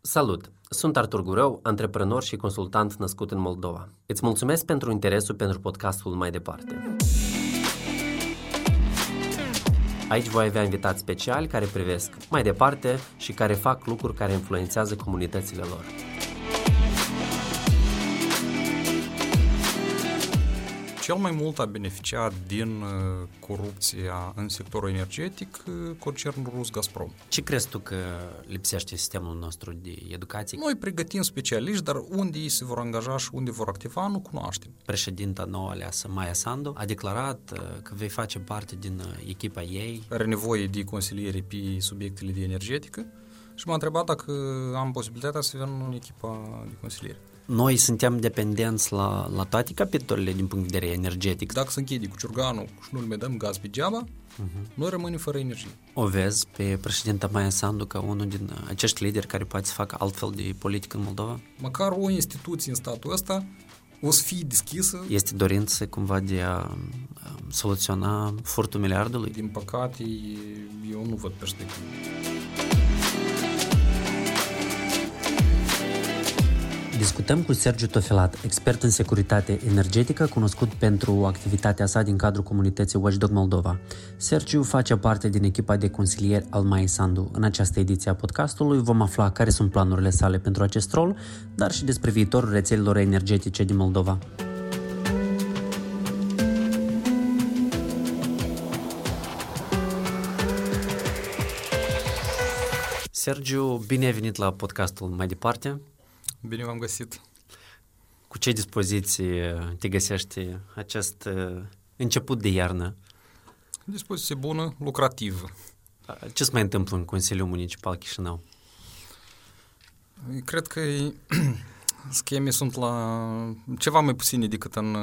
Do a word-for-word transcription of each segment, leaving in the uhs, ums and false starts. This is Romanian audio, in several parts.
Salut! Sunt Artur Gurău, antreprenor și consultant născut în Moldova. Îți mulțumesc pentru interesul pentru podcastul Mai Departe. Aici voi avea invitați speciali care privesc mai departe și care fac lucruri care influențează comunitățile lor. Cel mai mult a beneficiat din corupția în sectorul energetic concernul rus Gazprom. Ce crezi tu că lipsește sistemul nostru de educație? Noi pregătim specialiști, dar unde ei se vor angaja și unde vor activa, nu cunoaștem. Președinta nouă aleasă, Maia Sandu, a declarat că vei face parte din echipa ei. Are nevoie de consiliere pe subiectele de energetică și m-a întrebat dacă am posibilitatea să vin în echipa de consiliere. Noi suntem dependenți la, la toate capitolele din punct de vedere energetic. Dacă se închide cu ciurganul și nu le dăm gaz pe geaba, uh-huh. noi rămânem fără energie. O vezi pe președinta Maia Sandu ca unul din acești lideri care poate să facă altfel de politică în Moldova? Măcar o instituție în statul ăsta o să fie deschisă. Este dorință cumva de a soluționa furtul miliardului? Din păcate, eu nu văd perspectivă. Discutăm cu Sergiu Tofilat, expert în securitate energetică, cunoscut pentru activitatea sa din cadrul comunității Watchdog Moldova. Sergiu face parte din echipa de consilieri al Maia Sandu. În această ediție a podcastului vom afla care sunt planurile sale pentru acest rol, dar și despre viitorul rețelelor energetice din Moldova. Sergiu, bine ai venit la podcastul Mai Departe. Bine v-am găsit. Cu ce dispoziții te găsești acest început de iarnă? Dispoziție bună, lucrativă. Ce se mai întâmplă în Consiliul Municipal Chișinău? Cred că scheme sunt la ceva mai puține decât în,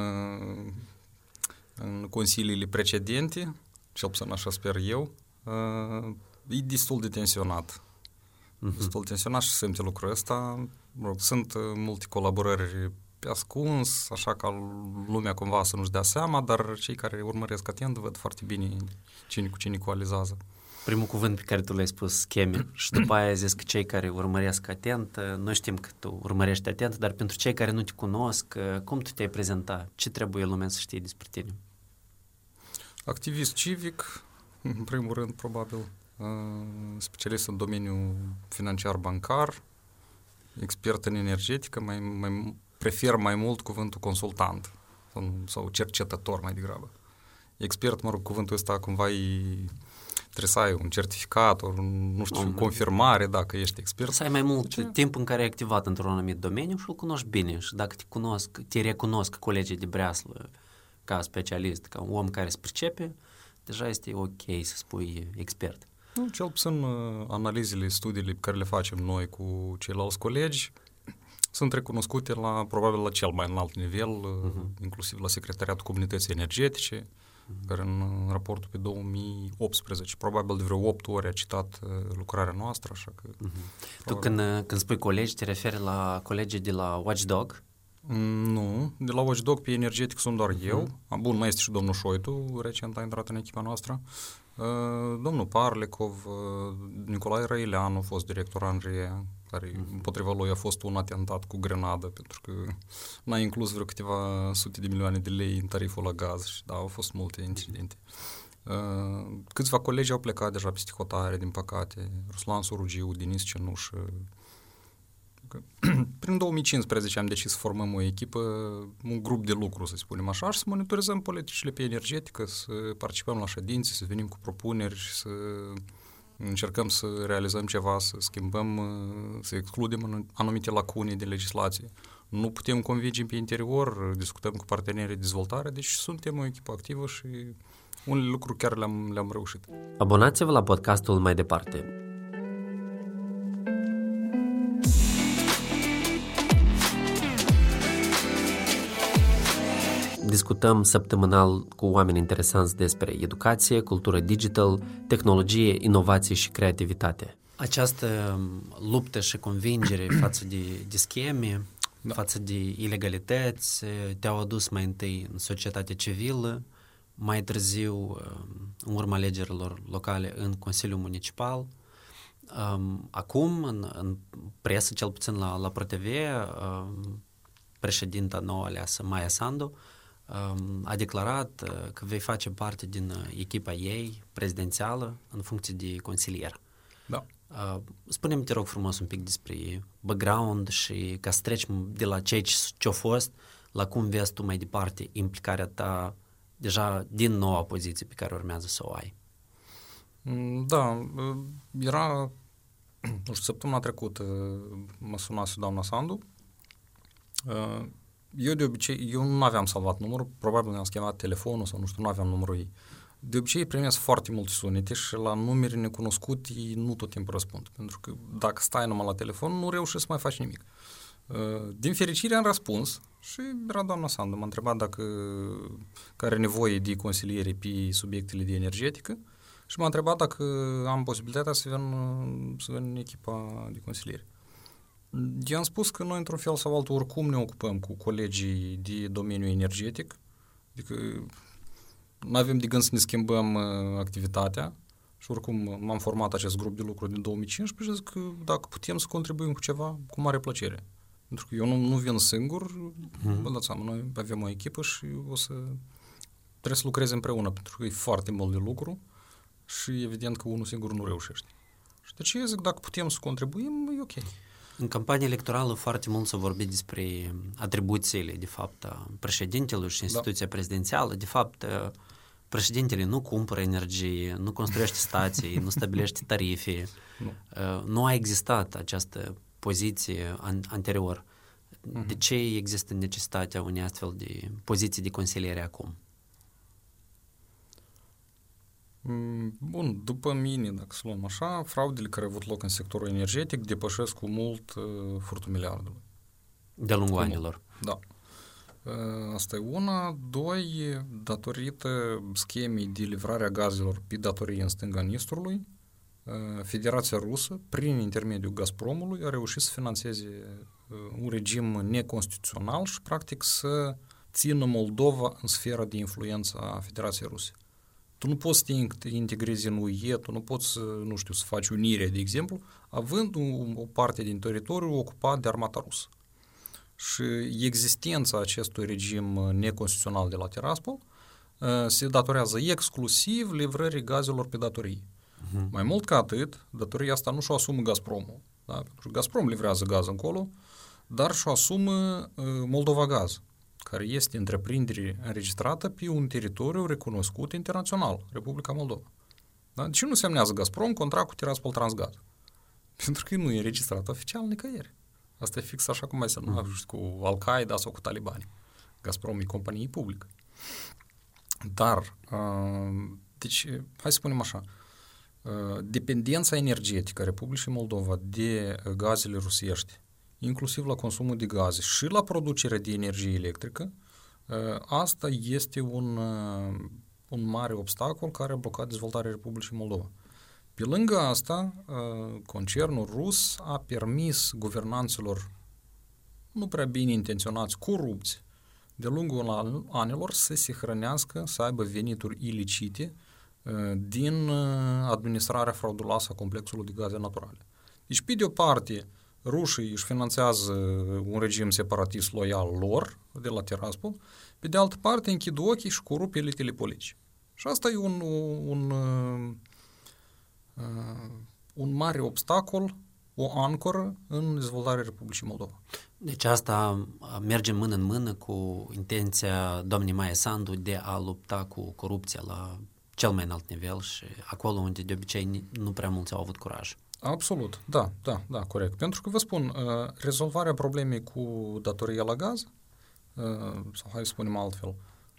în consiliile precedente, cel puțin așa sper eu. E destul de tensionat. Uh-huh. Destul de tensionat și se simte lucrul ăsta. Sunt multe colaborări pe ascuns, așa ca lumea cumva să nu-și dea seama, dar cei care urmăresc atent văd foarte bine cine cu cine coalizează. Primul cuvânt pe care tu l-ai spus, scheme, și după aia ai zis că cei care urmăresc atent, noi știm că tu urmărești atent, dar pentru cei care nu te cunosc, cum tu te-ai prezenta? Ce trebuie lumea să știe despre tine? Activist civic, în primul rând, probabil, specialist în domeniul financiar-bancar, expert în energetică, mai, mai prefer mai mult cuvântul consultant sau cercetător mai degrabă. Expert, mă rog, cuvântul ăsta cumva e, trebuie să ai un certificat, ori, nu știu, o confirmare dacă ești expert. Să ai mai mult Ce? timp în care ai activat într-un anumit domeniu și îl cunoști bine și dacă te cunosc, te recunosc colegii de breaslă ca specialist, ca un om care se pricepe, deja este ok să spui expert. Nu, cel puțin analizele, studiile pe care le facem noi cu ceilalți colegi sunt recunoscute la, probabil la cel mai înalt nivel, uh-huh. inclusiv la Secretariatul Comunității Energetice, uh-huh. care în raportul pe două mii optsprezece, probabil de vreo opt ori a citat lucrarea noastră, așa că... Uh-huh. Tu când, când spui colegi, te referi la colegii de la Watchdog? Nu, de la Watchdog pe energetic sunt doar uh-huh. eu. Bun, mai este și domnul Șoitu, recent a intrat în echipa noastră. Domnul Parlecov, Nicolae Răileanu a fost director Andreea, care împotriva lui a fost un atentat cu grenadă, pentru că n-a inclus vreo câteva sute de milioane de lei în tariful la gaz și da, au fost multe incidente. Câțiva colegi au plecat deja peste hotare, din păcate, Ruslan Sorugiu, Denis Cenușă. Prin două mii cincisprezece am decis să formăm o echipă, un grup de lucru, să spunem așa, și să monitorizăm politicile pe energetică, să participăm la ședințe, să venim cu propuneri și să încercăm să realizăm ceva, să schimbăm, să excludem anumite lacune de legislație. Nu putem convinge pe interior, discutăm cu partenerii de dezvoltare, deci suntem o echipă activă și unele lucruri chiar le-am, le-am reușit. Abonați-vă la podcastul Mai Departe. Discutăm săptămânal cu oameni interesanți despre educație, cultură digital, tehnologie, inovație și creativitate. Această luptă și convingere față de, de scheme, da. față de ilegalități, te-au adus mai întâi în societatea civilă, mai târziu în urma alegerilor locale în Consiliul Municipal. Um, acum, în, în presă, cel puțin la, la ProTV, um, președinta nouă aleasă, Maia Sandu, um, a declarat uh, că vei face parte din uh, echipa ei prezidențială în funcție de consilier. Da. Uh, spune-mi, te rog frumos, un pic despre background și ca să treci de la ceea ce-a fost la cum vezi tu mai departe implicarea ta deja din noua poziție pe care urmează să o ai. Da, era, nu știu, săptămâna trecută mă sunase doamna Sandu. Eu de obicei, eu nu aveam salvat numărul, probabil mi-am schimbat telefonul sau nu știu, nu aveam numărul ei. De obicei primesc foarte multe sunete și la numere necunoscute ei nu tot timpul răspund, pentru că dacă stai numai la telefon nu reușești să mai faci nimic. Din fericire am răspuns și era doamna Sandu, m-a întrebat dacă care are nevoie de consiliere pe subiectele de energetică și m-a întrebat dacă am posibilitatea să vin, să vin în echipa de consiliere. Eu am spus că noi, într-un fel sau altul, oricum ne ocupăm cu colegii de domeniul energetic, adică nu avem de gând să ne schimbăm activitatea și oricum m-am format acest grup de lucru din două mii cincisprezece și zic că dacă putem să contribuim cu ceva, cu mare plăcere. Pentru că eu nu, nu vin singur, mm-hmm. Vă dați seama, noi avem o echipă și o să trebuie să lucreze împreună, pentru că e foarte mult de lucru și evident că unul singur nu reușește. Și de ce zic, dacă putem să contribuim, e ok. În campania electorală foarte mult s-a vorbit despre atribuțiile, de fapt, a președintelui și instituția da. prezidențială. De fapt, președintele nu cumpără energie, nu construiește stații, nu stabilește tarife. Nu. Nu a existat această poziție an- anterior. Uh-huh. De ce există necesitatea unei astfel de poziții de consiliere acum? Bun, după mine, dacă să luăm așa, fraudele care au avut loc în sectorul energetic depășesc cu mult uh, furtul miliardului. De-a lungul anilor. Da. Uh, asta e una. Doi, datorită schemei de livrare a gazelor pe datorie în stânga Nistrului, uh, Federația Rusă, prin intermediul Gazpromului, a reușit să financeze uh, un regim neconstituțional și, practic, să țină Moldova în sfera de influență a Federației Ruse. Tu nu poți să te integrezi în U E, tu nu poți, nu știu, să faci unire, de exemplu, având o, o parte din teritoriu ocupat de armata rusă. Și existența acestui regim neconstituțional de la Tiraspol uh, se datorează exclusiv livrării gazelor pe datorii. Uh-huh. Mai mult ca atât, datoria asta nu și-o asumă Gazpromul. Da? Pentru că Gazprom livrează gaz încolo, dar și-o asumă uh, Moldova Gaz, care este întreprindere înregistrată pe un teritoriu recunoscut internațional, Republica Moldova. Da? De ce nu semnează Gazprom contract cu Tiraspol Transgaz? Pentru că nu e înregistrat oficial nicăieri. Asta e fix așa cum mai semna mm. cu Al-Qaeda sau cu talibani. Gazprom e companie publică. Dar, uh, deci, hai să spunem așa, uh, dependența energetică a Republicii Moldova de gazele rusești, inclusiv la consumul de gaze și la producerea de energie electrică, asta este un, un mare obstacol care a blocat dezvoltarea Republicii Moldova. Pe lângă asta, concernul rus a permis guvernanților nu prea bine intenționați, corupți, de lungul anilor să se hrănească, să aibă venituri ilicite din administrarea frauduloasă a complexului de gaze naturale. Deci, pe de o parte, rușii își finanțează un regim separatist loial lor, de la Tiraspol, pe de altă parte închid ochii și corup elitele politice. Și asta e un, un, un mare obstacol, o ancoră în dezvoltarea Republicii Moldova. Deci asta merge mână în mână cu intenția doamnei Maia Sandu de a lupta cu corupția la cel mai înalt nivel și acolo unde de obicei nu prea mulți au avut curaj. Absolut, da, da, da, corect. Pentru că vă spun, rezolvarea problemei cu datoria la gaz, sau hai să spunem altfel,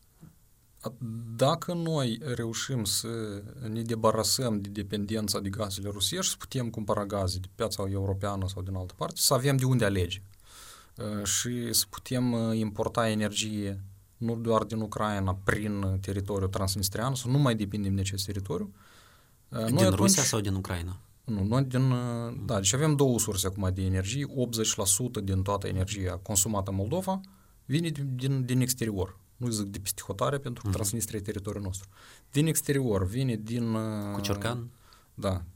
dacă noi reușim să ne debarasăm de dependența de gazele rusești, să putem cumpăra gaze de piața europeană sau din altă parte, să avem de unde alege și să putem importa energie nu doar din Ucraina prin teritoriul transnistrian, să nu mai depindem de acest teritoriu. Din noi atunci, Rusia sau din Ucraina? Nu, noi din, da, deci avem două surse acum de energie, optzeci la sută din toată energia consumată în Moldova vine din, din, din exterior. Nu zic de peste hotare, pentru că Transnistria e teritoriul nostru. Din exterior vine din... Cu Ciorcan? Da.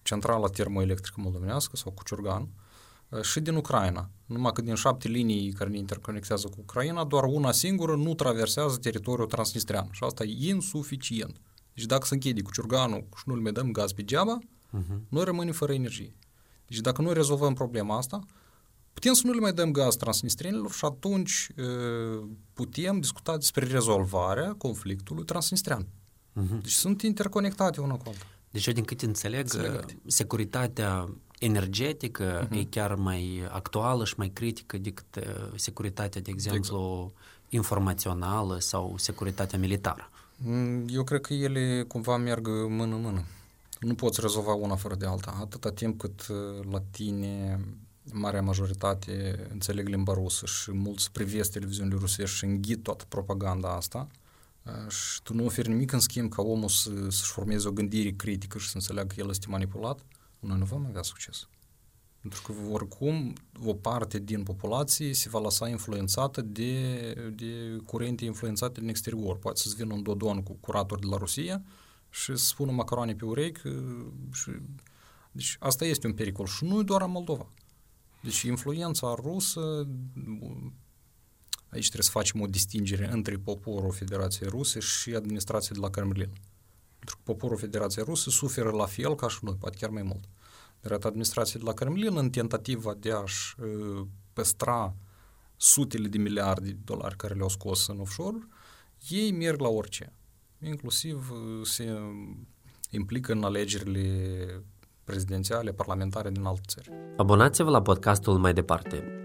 centrala termoelectrică moldovenească sau Cuciurgan, și din Ucraina. Numai că din șapte linii care ne interconectează cu Ucraina, doar una singură nu traversează teritoriul transnistrean. Și asta e insuficient. Deci dacă se închide Cuciurganul și nu le mai dăm gaz pe geaba, uh-huh. noi rămânem fără energie. Deci dacă noi rezolvăm problema asta, putem să nu le mai dăm gaz transnistrienilor și atunci putem discuta despre rezolvarea conflictului transnistrian. Uh-huh. Deci sunt interconectate una cu alta. Deci eu din câte înțeleg, Înțelegate. securitatea energetică uh-huh. e chiar mai actuală și mai critică decât securitatea, de exemplu, exact. informațională sau securitatea militară. Eu cred că ele cumva merg mână-mână. Nu poți rezolva una fără de alta. Atâta timp cât la tine marea majoritate înțeleg limba rusă și mulți privesc televiziunile rusești și înghit toată propaganda asta și tu nu oferi nimic în schimb ca omul să, să-și formeze o gândire critică și să înțeleagă că el este manipulat, noi nu vom avea succes. Pentru că oricum o parte din populație se va lăsa influențată de, de curente influențate din exterior. Poate să-ți vină un dodon cu curator de la Rusia și să spună macaroane pe urechi. Și, deci asta este un pericol și nu doar în Moldova. Deci influența rusă, aici trebuie să facem o distingere între poporul Federației Ruse și administrația de la Kremlin. Pentru că poporul Federației Ruse suferă la fel ca și noi, poate chiar mai mult. Dar administrația de la Kremlin, în tentativa de a-și uh, păstra sutele de miliarde de dolari care le-au scos în offshore, ei merg la orice. Inclusiv uh, se implică în alegerile prezidențiale, parlamentare din alte țări. Abonați-vă la podcastul Mai Departe.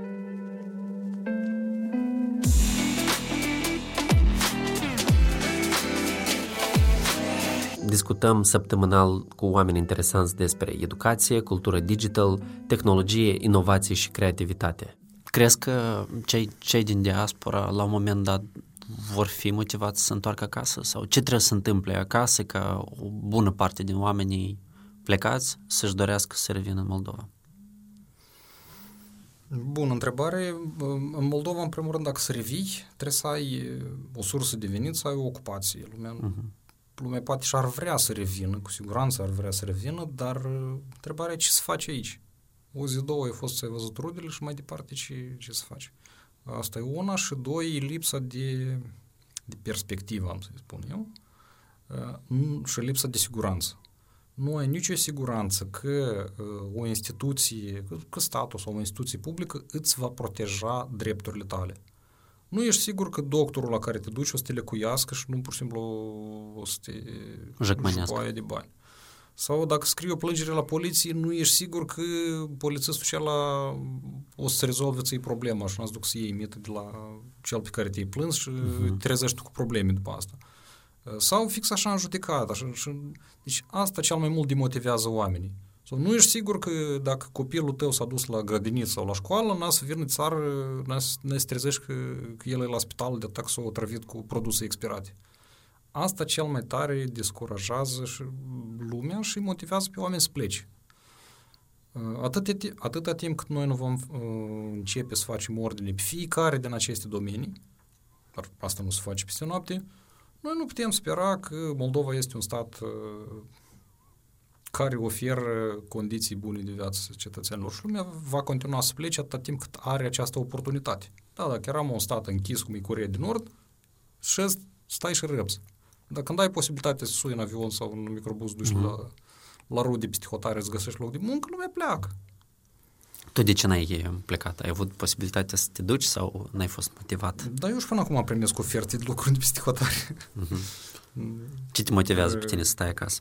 Discutăm săptămânal cu oameni interesanți despre educație, cultură digital, tehnologie, inovație și creativitate. Crezi că cei, cei din diaspora la un moment dat vor fi motivați să se întoarcă acasă? Sau ce trebuie să se întâmple acasă ca o bună parte din oamenii plecați să-și dorească să revină în Moldova? Bună întrebare. În Moldova, în primul rând, dacă să revii, trebuie să ai o sursă de venit, să ai o ocupație. Lumea, uh-huh. lumea poate și ar vrea să revină, cu siguranță ar vrea să revină, dar întrebarea e ce să faci aici. O zi, două ai fost să ai văzut rudele și mai departe ce, ce să faci. Asta e una și doi, lipsa de, de perspectivă, am să-i spun eu, și lipsa de siguranță. Nu ai nicio siguranță că uh, o instituție, că, că statul sau o instituție publică îți va proteja drepturile tale. Nu ești sigur că doctorul la care te duci o să te lecuiască și nu pur și simplu o să te jupoaie de bani. Sau dacă scrii o plângere la poliție, nu ești sigur că polițistul acela o să rezolve ți-i problema și nu-ți duc să iei mită de la cel pe care te-ai plâns și uh-huh. te trezești cu probleme după asta. Sau fix așa în judecată. Așa, și, deci asta cel mai mult demotivează oamenii. Sau nu ești sigur că dacă copilul tău s-a dus la grădiniță sau la școală, n-a să vină țară, n-a să trezești că, că el e la spital de atac s-a otrăvit cu produse expirate. Asta cel mai tare descurajează și lumea și motivează pe oameni să plece. Atâta, atâta timp cât noi nu vom uh, începe să facem ordine pe fiecare din aceste domenii, dar asta nu se face peste noapte, noi nu putem spera că Moldova este un stat uh, care oferă condiții bune de viață cetățenilor și lumea va continua să plece atâta timp cât are această oportunitate. Da, dacă eram un stat închis cum e Coreea de Nord, și stai și răbzi. Dar când ai posibilitatea să sui în avion sau în microbus, duci mm-hmm. la, la rude peste hotare, îți găsești loc de muncă, lumea pleacă. Tu de ce n-ai plecat? Ai avut posibilitatea să te duci sau n-ai fost motivat? Da, eu și până acum primesc oferte de lucruri de peste hotare. Mm-hmm. Ce te motivează pe tine să stai acasă?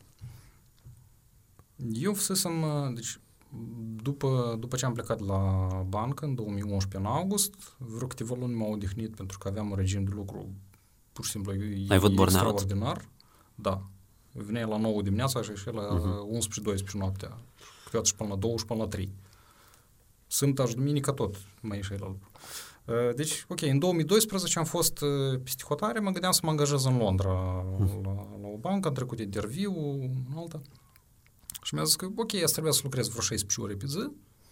Eu fusesem, deci, după, după ce am plecat la bancă în două mii unsprezece, în august, vreo câteva luni m-au odihnit pentru că aveam un regim de lucru pur și simplu e, ai avut extraordinar. Da. Veneai la nouă dimineața și ieșea la uh-huh. unsprezece doisprezece noaptea. Câteodată și până la două și până la trei. Sâmbătă și duminică tot mai ieșeai la lucru. Deci, ok, în două mii doisprezece am fost peste hotare, mă gândeam să mă angajez în Londra uh-huh. la, la o bancă, am trecut interviu în alta. Și mi-a zis că, ok, asta trebuia să lucrez vreo șaisprezece ore pe zi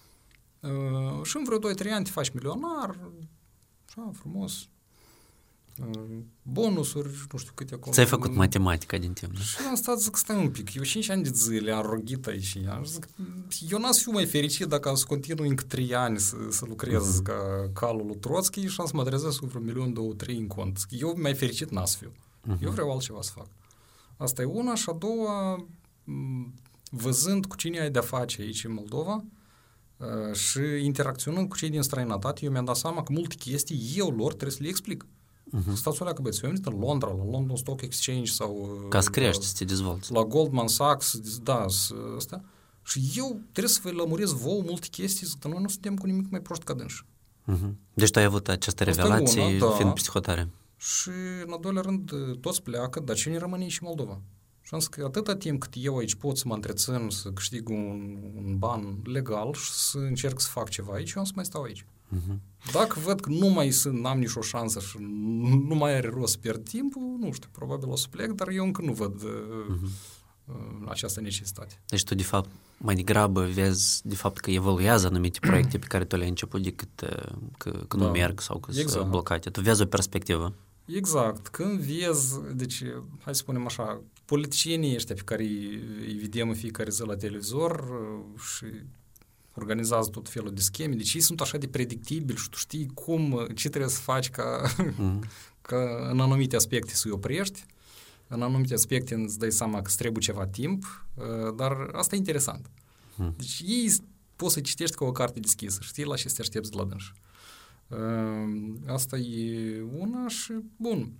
uh, și în vreo doi trei ani te faci milionar, așa, frumos. bonusuri, nu știu câte acolo. Ți-ai făcut matematica din timp, da? Și am stat, zic, stai un pic, eu cinci ani de zile am roghit aici, zic, eu n-am să fiu mai fericit dacă am să continui încă trei ani să, să lucrez uh-huh. ca calul lui Trotsky și am să mă trezesc cu vreo milion, două, trei în cont. Eu mai fericit n-am să fiu. Uh-huh. Eu vreau altceva să fac. Asta e una și a doua, văzând cu cine ai de-a face aici în Moldova uh, și interacționând cu cei din străinătate, eu mi-am dat seama că multe chestii eu lor trebuie să le explic. Uh-huh. Stați o leacă, băieți, eu am venit în Londra, la London Stock Exchange sau... Ca să crești, să te dezvolți. La Goldman Sachs, da, astea. Și eu trebuie să vă lămuresc vouă multe chestii, zic, dar noi nu suntem cu nimic mai proști ca dânși. Uh-huh. Deci tu ai avut această revelație una, da. Fiind psihotare. Și, în al doilea rând, toți pleacă, dar cine rămâne și Moldova? Și am zis că atâta timp cât eu aici pot să mă întrețin, să câștig un, un ban legal și să încerc să fac ceva aici, eu am să mai stau aici. Uh-huh. Dacă văd că nu mai sunt, n-am nicio șansă și nu mai are rost să pierd timpul, nu știu, probabil o să plec, dar eu încă nu văd uh-huh. uh, această necesitate. Deci tu, de fapt, mai degrabă vezi, de fapt, că evoluează anumite proiecte pe care tu le-ai început decât că, că da. Nu merg sau că exact. Sunt blocate. Tu vezi o perspectivă. Exact. Când vezi, deci, hai să spunem așa, politicienii ăștia pe care îi, îi vedem în fiecare zi la televizor și organizează tot felul de scheme, deci ei sunt așa de predictibili și tu știi cum, ce trebuie să faci ca, mm. ca în anumite aspecte să-i oprești, în anumite aspecte îți dai seama că îți trebuie ceva timp, dar asta e interesant. Mm. Deci ei poți să citești ca o carte deschisă, știi la ce să te aștepți de la dânși. Asta e una și, bun,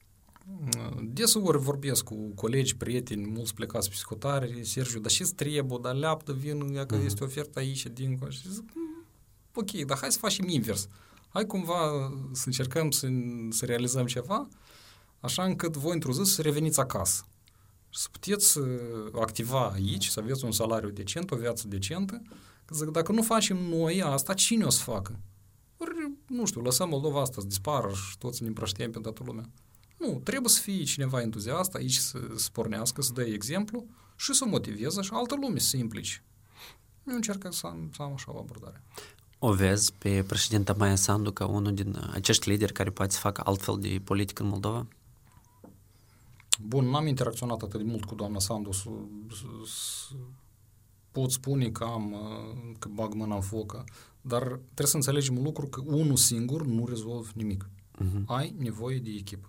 deseori vorbesc cu colegi, prieteni, mulți plecați pe psihotare, Sergiu, dar și-ți trebuie, dar leaptă, vin, ia că este ofertă aici, dincolo. Și zic, ok, dar hai să facem invers. Hai cumva să încercăm să, să realizăm ceva, așa încât voi într-o zi să reveniți acasă. Și să puteți activa aici, să aveți un salariu decent, o viață decentă. Zic, dacă nu facem noi asta, cine o să facă? Ori, nu știu, lăsăm Moldova asta să dispară și toți ne împrăștiem pe toată lumea. Nu, trebuie să fie cineva entuziast aici să, să pornească, să dă exemplu și să motiveze și altă lume să se implice. Eu încerc să am, să am așa o abordare. O vezi pe președinta Maia Sandu ca unul din acești lideri care poate să facă altfel de politică în Moldova? Bun, n-am interacționat atât de mult cu doamna Sandu să, să, să pot spune că am, că bag mâna în focă, dar trebuie să înțelegem un lucru că unul singur nu rezolvă nimic. Uh-huh. Ai nevoie de echipă.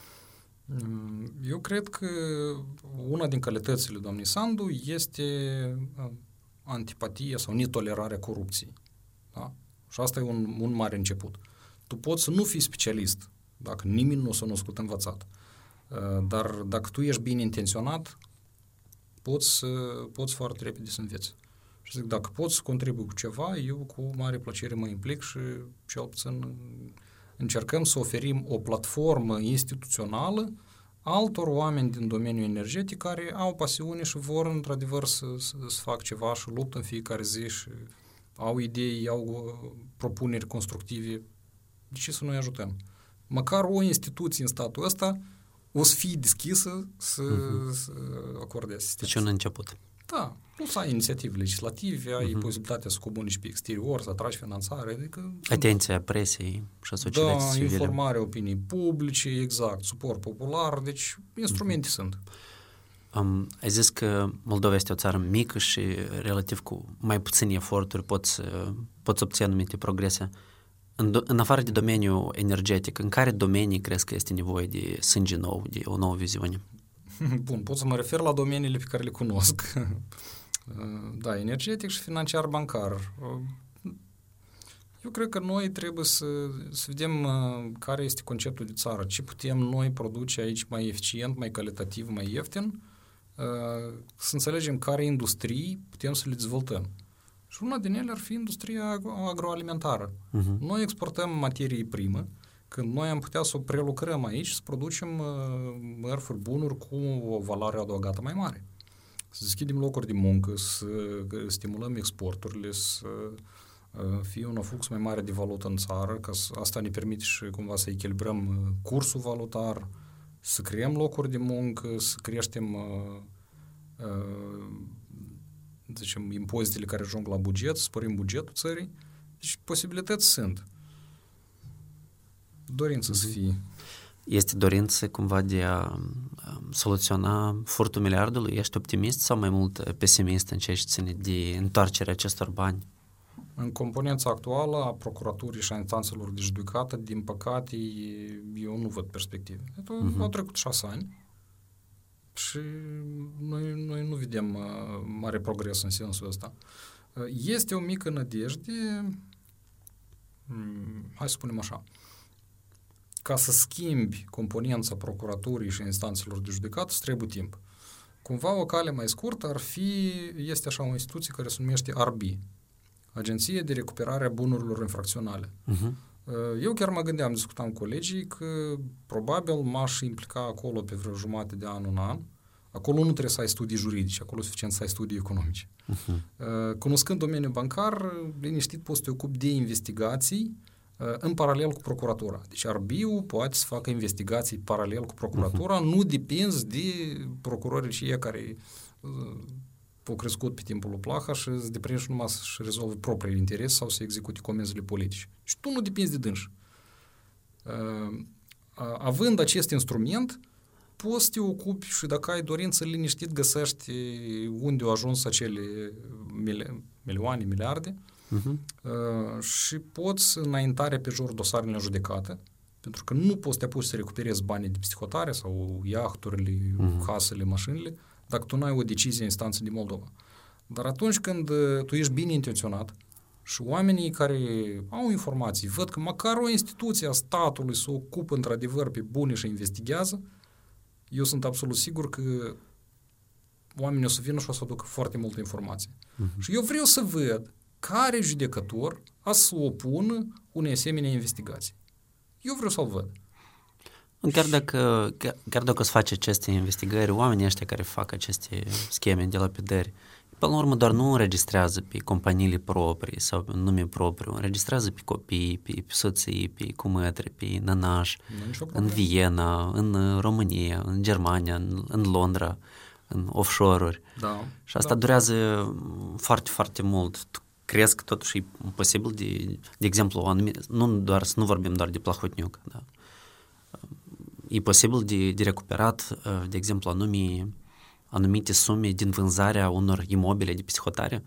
Eu cred că una din calitățile doamnei Sandu este antipatia sau netolerarea corupției. Da? Și asta e un, un mare început. Tu poți să nu fii specialist, dacă nimeni nu s-a născut învățat, dar dacă tu ești bine intenționat, poți, poți foarte repede să înveți. Și zic, dacă poți să contribui cu ceva, eu cu mare plăcere mă implic și cel puțin încercăm să oferim o platformă instituțională altor oameni din domeniul energetic care au pasiune și vor într-adevăr să, să, să facă ceva și luptă în fiecare zi și au idei, au propuneri constructive. De ce să nu-i ajutăm? Măcar o instituție în statul ăsta o să fie deschisă să, uh-huh. să acorde asistență. Deci un început. Da. Plus ai inițiative legislative, ai uh-huh. posibilitatea să comunici pe exterior, să atragi finanțare. Adică atenția presiei și a societății da, civile. Informarea opinii publice, exact, suport popular, deci instrumente uh-huh. sunt. Um, ai zis că Moldova este o țară mică și relativ cu mai puține eforturi poți, poți obține anumite progrese. În, în afară de domeniul energetic, în care domenii crezi că este nevoie de sânge nou, de o nouă viziune? Bun, pot să mă refer la domeniile pe care le cunosc. Da, energetic și financiar bancar. Eu cred că noi trebuie să, să vedem care este conceptul de țară, ce putem noi produce aici mai eficient, mai calitativ, mai ieftin, să înțelegem care industrii putem să le dezvoltăm. Și una din ele ar fi industria agroalimentară. Uh-huh. Noi exportăm materie primă, când noi am putea să o prelucrăm aici, să producem uh, mărfuri, bunuri cu o valoare adăugată mai mare. Să deschidem locuri de muncă, să stimulăm exporturile, să uh, fie un flux mai mare de valută în țară, că asta ne permite și cumva să echilibrăm cursul valutar, să creăm locuri de muncă, să creștem uh, uh, zicem, impozitele care ajung la buget, să sporim bugetul țării. Deci posibilități sunt. Dorință uh-huh. să fie. Este dorință cumva de a soluționa furtul miliardului? Ești optimist sau mai mult pesimist în ceea ce ține de întoarcerea acestor bani? În componența actuală a procuraturii și a instanțelor de judecată, din păcate, eu nu văd perspective. Uh-huh. Au trecut șase ani și noi, noi nu vedem uh, mare progres în sensul ăsta. Uh, este o mică nădejde, um, hai să spunem așa, ca să schimbi componența procuraturii și instanțelor de judecată, îți trebuie timp. Cumva o cale mai scurtă ar fi, este așa o instituție care se numește A R B I, Agenție de Recuperare a Bunurilor Infracționale. Uh-huh. Eu chiar mă gândeam, discutam cu colegii că probabil m-aș implica acolo pe vreo jumătate de an, un an. Acolo nu trebuie să ai studii juridice, acolo e suficient să ai studii economice. Uh-huh. Cunoscând domeniul bancar, liniștit poți să te ocupi de investigații în paralel cu procuratura. Deci A R B I-ul poate să facă investigații paralel cu procuratura, uh-huh. nu depinzi de procurorii și ei care uh, au crescut pe timpul lui Plaha și îți deprinși numai să-și rezolve propriile interese sau să execute comenzile politice. Și tu nu depinzi de dânși. Uh, având acest instrument, poți să te ocupi și dacă ai dorință liniștit, găsești unde au ajuns acele mili- milioane, miliarde, Uh-huh. Uh, și poți înainta repejor dosarele în judecată, pentru că nu poți să te apuci să recuperezi banii de psihotare sau iahturile, uh-huh. casele, mașinile, dacă tu nu ai o decizie în instanță din Moldova. Dar atunci când uh, tu ești bine intenționat și oamenii care au informații văd că măcar o instituție a statului se ocupă într-adevăr pe bune și investigează, eu sunt absolut sigur că oamenii o să vină și o să aducă foarte multă informație. Uh-huh. Și eu vreau să văd care judecător a să opună unei asemenea investigații. Eu vreau să-l văd. Chiar dacă, chiar, chiar dacă se face aceste investigări, oamenii ăștia care fac aceste scheme de lapidări, până la urmă doar nu înregistrează pe companiile proprii sau pe nume propriu, înregistrează pe copii, pe, pe soții, pe cumătri, pe nănași, în Viena, în România, în Germania, în, în Londra, în offshore-uri. Da, și asta da. durează foarte, foarte mult. Crezi că totuși e posibil, de, de exemplu, anumit, nu doar, să nu vorbim doar de Plahotniuc, da. E posibil de, de recuperat, de exemplu, anumite, anumite sume din vânzarea unor imobile de psihotare?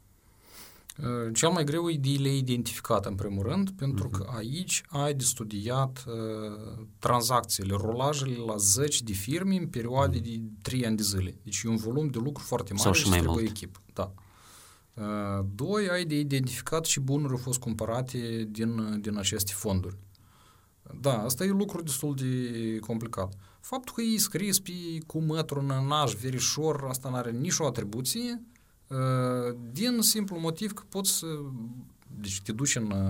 Cel mai greu e de le identificat, în primul rând, pentru uh-huh. că aici ai de studiat uh, tranzacțiile, rolajele la zeci de firme în perioade uh-huh. de trei ani de zile. Deci e un volum de lucru foarte mare și trebuie echipă. Da. Uh, doi, ai de identificat și bunuri au fost cumpărate din, din aceste fonduri. Da, asta e lucru destul de complicat. Faptul că e scris pe cumătru, nănaș, verișor, asta n-are nicio atribuție, uh, din simplu motiv că poți să... Deci te duci în,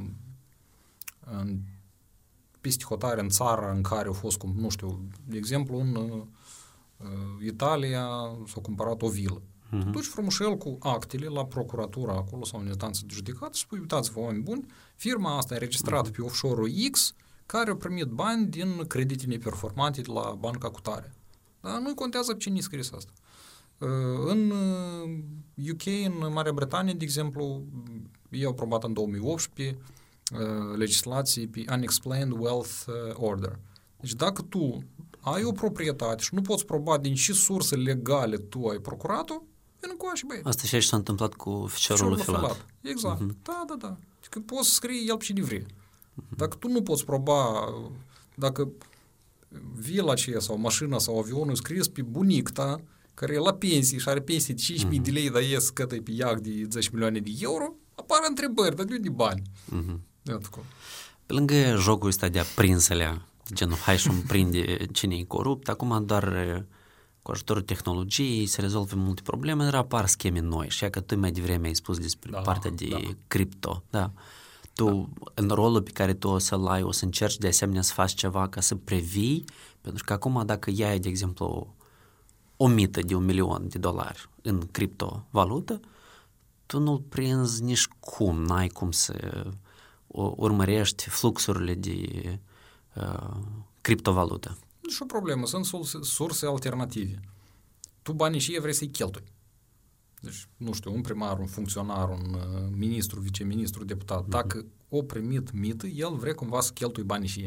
în peste hotare în țara în care au fost, cum, nu știu, de exemplu, în uh, Italia s-a cumpărat o vilă. Uh-huh. Duci frumușel cu actele la procuratura acolo sau în instanță de judecată și spui, uitați-vă, oameni buni, firma asta e registrată uh-huh. pe offshore-ul X, care au primit bani din credite neperformante de la banca cutare. Dar nu-i contează pe cine i-a scris asta. În U K, în Marea Britanie, de exemplu, ei au aprobat în două mii optsprezece legislații pe Unexplained Wealth Order. Deci dacă tu ai o proprietate și nu poți proba din ce surse legale tu ai procurat-o, vină cu așa, băi. Asta și s-a întâmplat cu ficiorul filat. Exact. Uh-huh. Da, da, da. Că poți să scrii el pe cine vrei. Uh-huh. Dacă tu nu poți proba, dacă vila aceea sau mașina sau avionul e scris pe bunic ta, care e la pensie și are pensie de cinci mii uh-huh. de lei, dar ies cătă pe iac de zece milioane de euro, apar întrebări, dar de unde bani? Uh-huh. Pe lângă jocul ăsta de aprinsele, genul hai și-mi prinde cine e corupt, acum doar cu ajutorul tehnologiei se rezolvă multe probleme, dar apar scheme noi. Și că tu mai devreme ai spus despre da, partea de da. cripto. Da. Tu, da. în rolul pe care tu o să-l ai, o să încerci de asemenea să faci ceva ca să previi, pentru că acum dacă iai, de exemplu, o mită de un milion de dolari în criptovalută, tu nu-l prinzi nici cum, n-ai cum să urmărești fluxurile de uh, criptovalută. Nici o problemă, sunt surse alternative. Tu banii și ei vrei să-i cheltui. Deci, nu știu, un primar, un funcționar, un uh, ministru, viceministru, deputat, uh-huh. dacă o primit mită, el vrea cumva să cheltui banii și ei.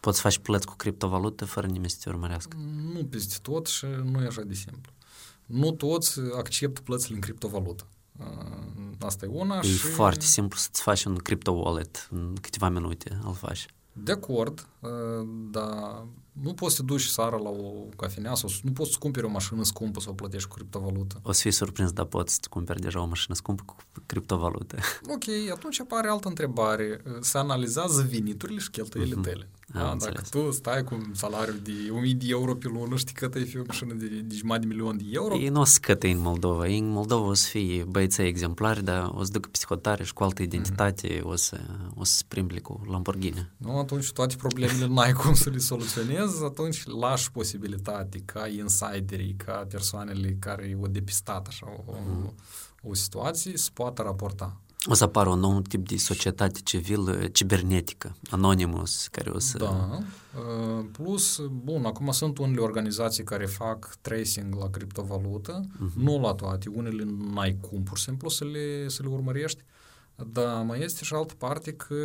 Poți face plăți cu criptovalută fără nimeni să te urmărească? Nu peste tot și nu e așa de simplu. Nu toți acceptă plățile în criptovalută. Asta e una. E și... foarte simplu să-ți faci un crypto wallet, în câteva minute îl faci. De acord, dar nu poți să te duci seara la o cafenea sau nu poți să cumperi o mașină scumpă sau plătești cu criptovalută. O să fii surprins, dar poți să cumperi deja o mașină scumpă cu criptovalută. Ok, atunci apare altă întrebare. Se analizează veniturile și cheltuielile uh-huh. tale. Da? Dacă tu stai cu un salariu de o mie de euro pe lună, știi că te-ai fi o mașină de, de jumătate de milion de euro? Ei nu o să scătă în Moldova. În Moldova o să fie băieței exemplari, dar o să ducă psihotare și cu altă identitate uh-huh. o să, o să se plimble cu Lamborghini. Nu, atunci toate problemele n-ai cum să le soluționezi, atunci lași posibilitate ca insiderii, ca persoanele care au depistat așa o, uh-huh. o, o situație să poată raporta. O să apară un nou tip de societate civilă cibernetică, Anonymous, care o să... Da, plus, bun, acum sunt unele organizații care fac tracing la criptovalută, uh-huh. nu la toate, unele n-ai cum, pur și simplu, să le, să le urmărești, dar mai este și altă parte că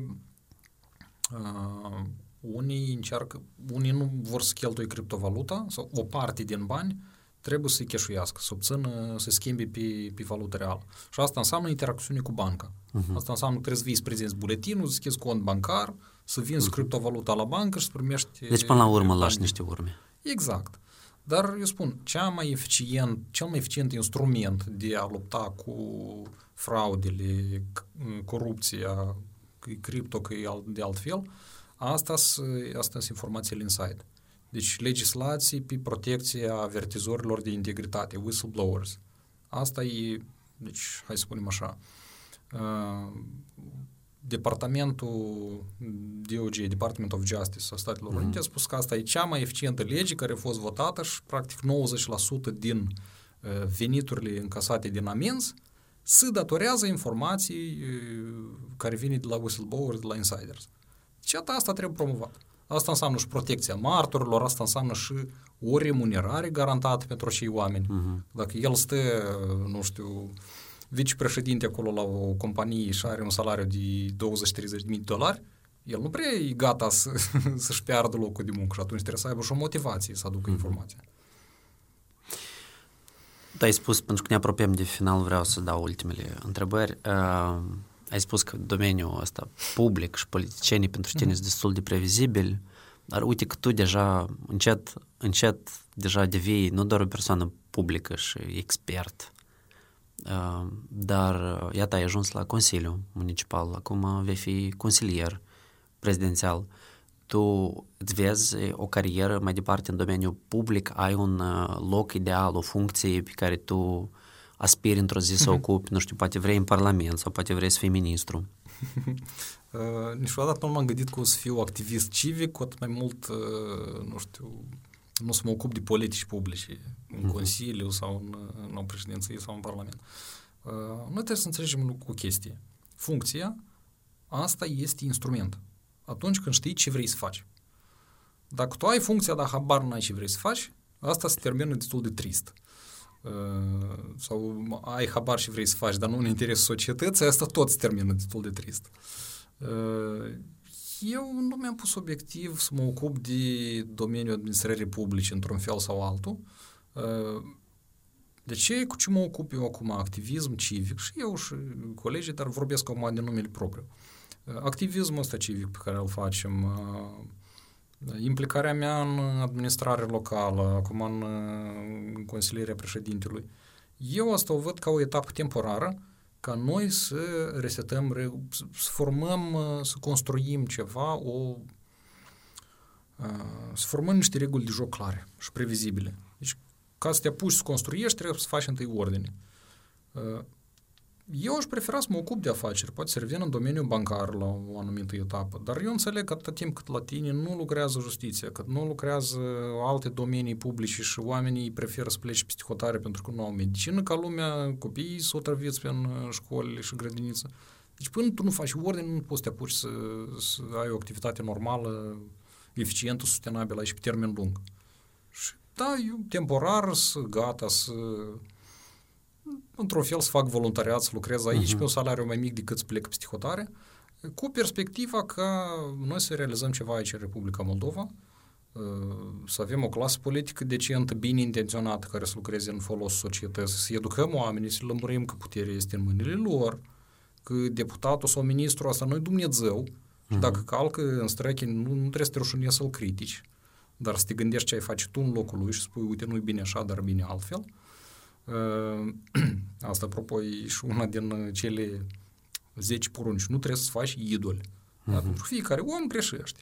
uh, unii încearcă, unii nu vor să cheltuie criptovaluta sau o parte din bani, trebuie să-i cheșuiască, să obțină, să schimbe pe, pe valută reală. Și asta înseamnă interacțiune cu banca. Uh-huh. Asta înseamnă că trebuie să vii să prezinți buletinul, să deschizi cont bancar, să vinzi uh-huh. criptovaluta la bancă și să primești... Deci până la urmă lași niște urme. Exact. Dar eu spun, cea mai eficient, cel mai eficient instrument de a lupta cu fraudele, corupția, că e cripto, că e de altfel, asta sunt informațiile inside. Deci legislații pe protecția avertizorilor de integritate, whistleblowers. Asta e, deci, hai să spunem așa, uh, Departamentul D O J, Department of Justice a Statelor mm-hmm. Unite a spus că asta e cea mai eficientă lege care a fost votată și practic nouăzeci la sută din uh, veniturile încasate din amenzi se datorează informații uh, care vin de la whistleblowers, de la insiders. Deci asta trebuie promovat. Asta înseamnă și protecția martorilor, asta înseamnă și o remunerare garantată pentru acei oameni. Uh-huh. Dacă el stă, nu știu, vicepreședinte acolo la o companie și are un salariu de douăzeci-treizeci de mii de dolari, el nu prea e gata să, să-și piardă locul de muncă și atunci trebuie să aibă și o motivație să aducă uh-huh. informația. Da, ai spus, pentru că ne apropiem de final, vreau să dau ultimele întrebări. Uh... Ai spus că domeniul ăsta public și politicienii pentru tine sunt destul de previzibili, dar uite că tu deja încet, încet deja devii nu doar o persoană publică și expert, dar iată ai ajuns la Consiliul Municipal, acum vei fi consilier prezidențial. Tu îți vezi o carieră mai departe în domeniul public, ai un loc ideal, o funcție pe care tu aspiri într-o zi să ocupi, nu știu, poate vrei în Parlament sau poate vrei să fii ministru? uh, niciodată nu m-am gândit că o să fiu activist civic, cu atât mai mult, uh, nu știu, nu să mă ocup de politici publice în uh-huh. Consiliu sau în, în o președinție sau în Parlament. Uh, noi trebuie să înțelegem o chestie. Funcția asta este instrument. Atunci când știi ce vrei să faci. Dacă tu ai funcția, dar habar n-ai ce vrei să faci, asta se termină destul de trist. Uh, sau ai habar și vrei să faci, dar nu în interesul societății, asta tot se termină destul de trist. Uh, eu nu mi-am pus obiectiv să mă ocup de domeniul administrării publice într-un fel sau altul. Uh, de ce? Cu ce mă ocup eu acum? Activism civic și eu și colegii, dar vorbesc acum de numele propriu. Uh, activismul ăsta civic pe care îl facem, uh, implicarea mea în administrare locală, acum în, în consilierea președintelui. Eu asta o văd ca o etapă temporară, ca noi să resetăm, să formăm, să construim ceva, o, să formăm niște reguli de joc clare și previzibile. Deci, ca să te apuci să construiești, trebuie să faci întâi ordine. Eu aș prefera să mă ocup de afaceri, poate să revin în domeniul bancar la o anumită etapă, dar eu înțeleg că atâta timp cât la tine nu lucrează justiția, cât nu lucrează alte domenii publice și oamenii preferă să plece peste hotare pentru că nu au medicină ca lumea, copiii s-o trăviți pe în școli și grădiniță. Deci până tu nu faci ordine, nu poți să te apuci să, să ai o activitate normală, eficientă, sustenabilă și pe termen lung. Și da, eu temporar să gata să... într-un fel să fac voluntariat, să lucrez aici uh-huh. pe un salariu mai mic decât să plec peste hotare, cu perspectiva ca noi să realizăm ceva aici în Republica Moldova, să avem o clasă politică decentă, bine intenționată, care să lucreze în folosul societății, să educăm oamenii, să lămurim că puterea este în mâinile lor, că deputatul sau ministrul ăsta nu-i Dumnezeu, uh-huh. și dacă calcă în străche, nu, nu trebuie să te rușine să-l critici, dar să te gândești ce ai face tu în locul lui și spui, uite, nu-i bine așa, dar bine altfel. Asta, apropo, e și una din cele zece porunci. Nu trebuie să faci idoli. Uh-huh. Dar fiecare om greșește.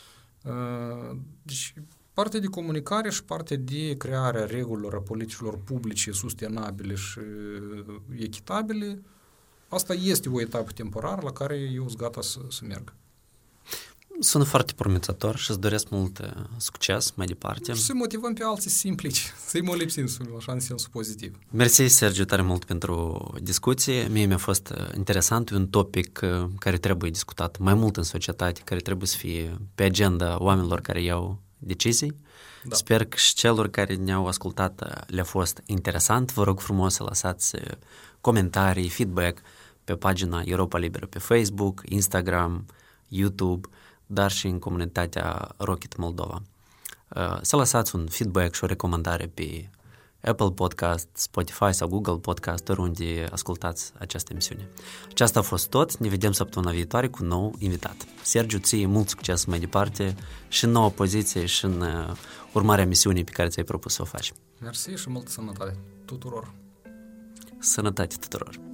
Deci, partea de comunicare și partea de crearea regulilor, a politicilor publice sustenabile și echitabile, asta este o etapă temporară la care eu sunt gata să, să merg. Sună foarte promițător și îți doresc mult succes mai departe. Și să motivăm pe alții simplici, să-i molipsim așa în sensul pozitiv. Mersi, Sergiu, tare mult pentru discuție. Mie mi-a fost interesant, un topic care trebuie discutat mai mult în societate, care trebuie să fie pe agenda oamenilor care iau decizii. Da. Sper că și celor care ne-au ascultat le-a fost interesant. Vă rog frumos să lăsați comentarii, feedback pe pagina Europa Liberă pe Facebook, Instagram, YouTube, dar și în comunitatea Rocket Moldova. Să lăsați un feedback și o recomandare pe Apple Podcast, Spotify sau Google Podcast, oriunde ascultați această emisiune. Aceasta a fost tot. Ne vedem săptămâna viitoare cu un nou invitat. Sergiu, ție mult succes mai departe și în noua poziție și în urmarea misiunii pe care ți-ai propus să o faci. Mersi și multă sănătate tuturor. Sănătate tuturor.